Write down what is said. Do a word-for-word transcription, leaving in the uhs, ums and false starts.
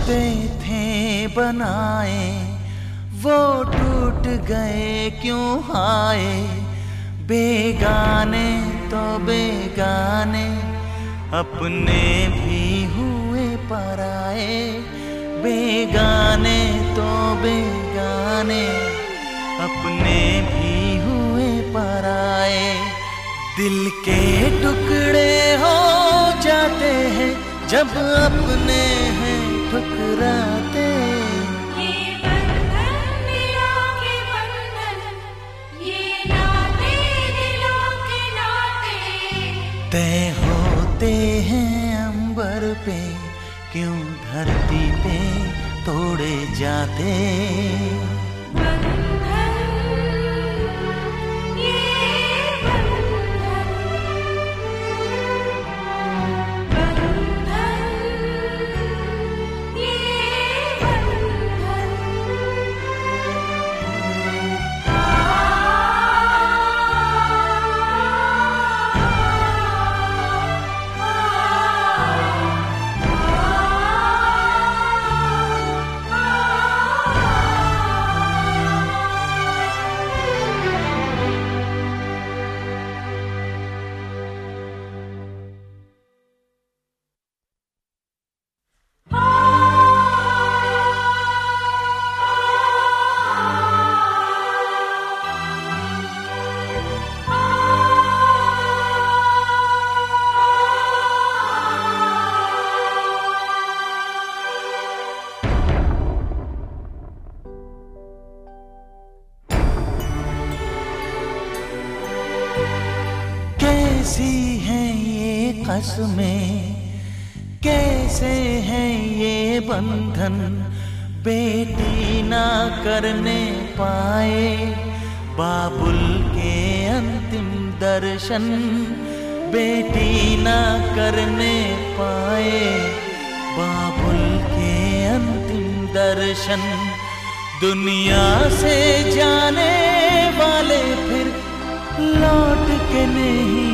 रिश्ते थे बनाए वो टूट गए क्यों हाय। बेगाने तो बेगाने अपने भी हुए पराए। बेगाने तो बेगाने अपने भी हुए पराए। दिल के टुकड़े हो जाते हैं जब अपने हैं ठुकराते। ये बंधन दिलों के बंधन, ये नाते दिलों के नाते तय होते हैं अंबर पे क्यों धरती पे तोड़े जाते। कैसी हैं ये कसमें, कैसे हैं ये बंधन। बेटी ना करने पाए बाबुल के अंतिम दर्शन। बेटी ना करने पाए बाबुल के अंतिम दर्शन। दुनिया से जाने वाले फिर लौट के नहीं